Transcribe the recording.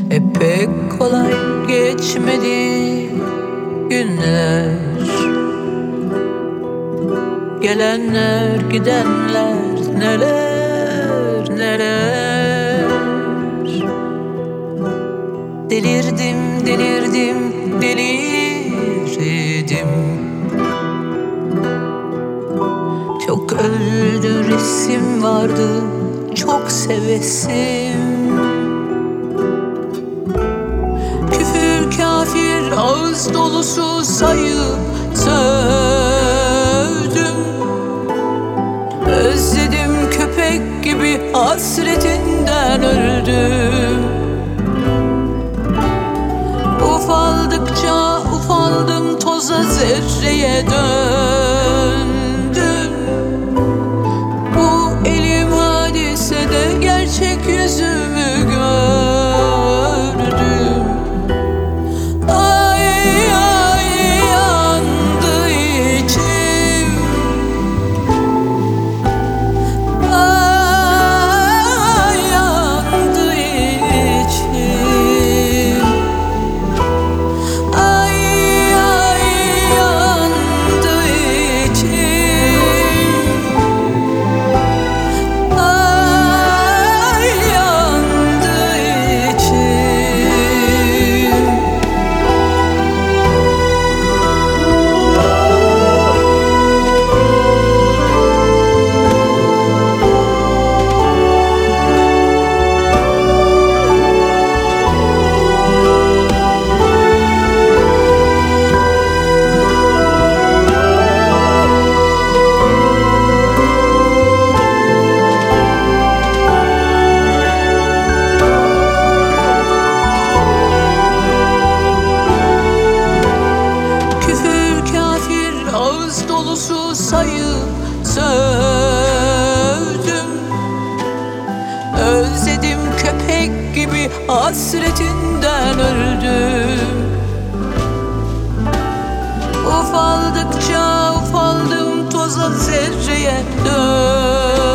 pek kolay geçmedi günler. Gelenler gidenler neler neler. Delirdim delirdim delirdim. Çok öldü resim vardı çok sevesim. Küfür kafir ağız dolusu sayıp sövdüm. Özledim köpek gibi hasretinden öldüm. Ufaldıkça ufaldım toza zerreye döndüm. Bu elim hadisede gerçek yüzümü gördüm. Ay ay yandı içim. Ay yandı içim. Ay ay yandı içim. Ay yandı içim. Küfür kafir ağız dolusu sayıp sövdüm. Özledim köpek gibi hasretinden öldüm. Ufaldıkça ufaldım toza zerreye döndüm.